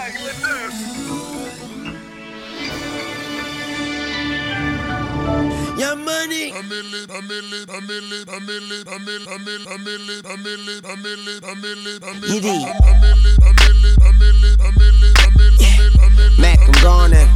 Your money. Eddie. Mac, I'm gone now.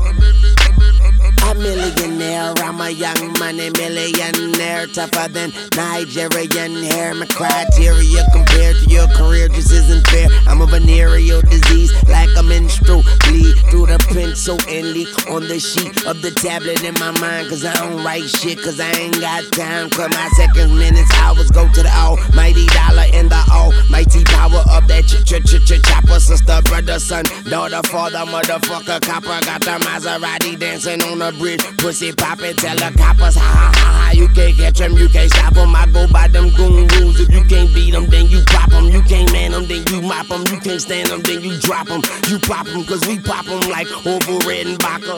A millionaire, I'm a young money millionaire, tougher than Nigerian hair. My criteria compared to your career just isn't fair. I'm a venereal disease, like a menstrual bleed through the pencil and leak on the sheet of the tablet in my mind. Cause I don't write shit, cause I ain't got time. Cause my seconds, minutes, hours go to the almighty dollar and the almighty power of that chopper. Sister, brother, son, daughter, father, motherfucker, copper. Got the Maserati dancing on the bridge, pussy poppin', tell the coppers, ha ha ha ha. You can't catch them, you can't stop them. I go by them goon rules. If you can't beat them, then you pop them. You can't man them, then you mop them. You can't stand them, then you drop them. You pop them, cause we pop them like Orville Redenbacher.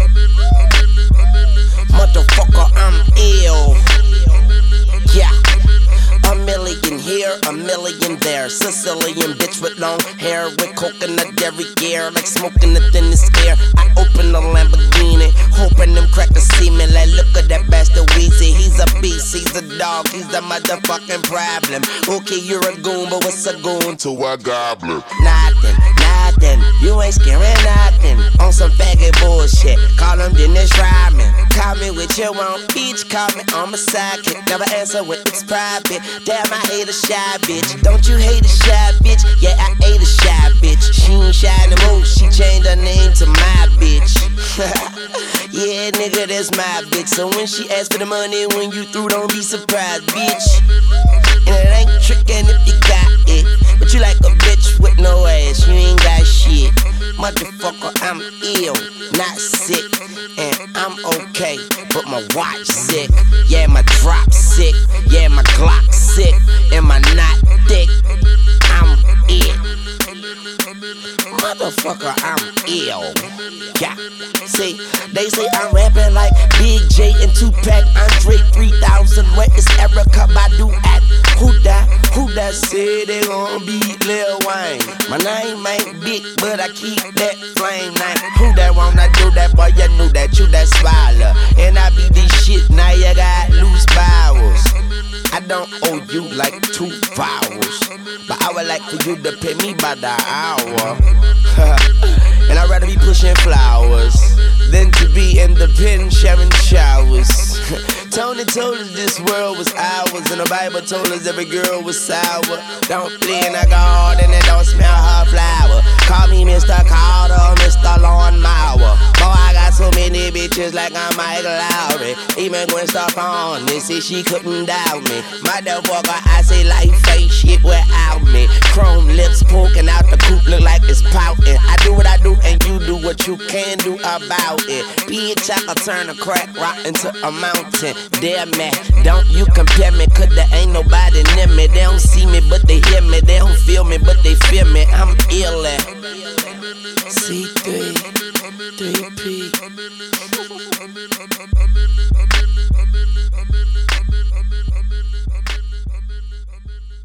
Motherfucker, I'm ill. Yeah. A million here, a million there. Sicilian bitch with long hair, with coconut every year, like smoking the thinnest air. I open the Lamborghini, hoping them crackers see me. Like, look at that bastard Weezy. He's a beast, he's a dog, he's the motherfucking problem. Okay, you're a goon, but what's a goon to a goblin? Nothing, nothing, you ain't scaring nothing. On some faggot bullshit, call him Dennis Rodman. Call me with your own peach, call me on my sidekick. Never answer when it's private. Damn, I hate a shy bitch. Don't you hate a shy bitch? Yeah, I hate a shy bitch. She ain't shy no more, she changed her name to my bitch. Yeah, nigga, that's my bitch. So when she asks for the money, when you through, don't be surprised, bitch. And it ain't trickin' if you got it, but you like a bitch with no ass, you ain't got shit. Motherfucker, I'm ill, not sick, and I'm okay, but my watch sick. Yeah, my drop sick, yeah, my Glock sick, and my knot thick. I'm ill. Motherfucker, I'm ill. Yeah, see, they say I'm rapping like Big J and Tupac, Andre 3000. Where is Erykah Badu at? Who that say they gon' beat Lil Wayne? My name ain't big, but I keep that flame name. Who that wanna do that, boy? You knew that, you that smiler. And I be this shit, now you got loose bowels. I don't owe you like 2 vowels, but I would like for you to pay me by the hour. And I'd rather be pushing flowers than to be in the pen sharing showers. Tony told us this world was ours, and the Bible told us every girl was sour. Don't play in the garden and don't smell her flower. Call me Mr. Carter, Mr. Lawnmower. Boy, I got so many bitches like I'm Michael Lowry. Even Gwen Stefani said she couldn't doubt me. Motherfucker, I say life ain't shit without me. Chrome lips poking out the coop, look like it's pouting. I do what I do and you do what you can do about it. Bitch, I can turn a crack rock into a mountain. Damn man, don't you compare me, cause there ain't nobody near me. They don't see me, but they hear me. They don't feel me, but they feel me. I'm ill at C3, 3P.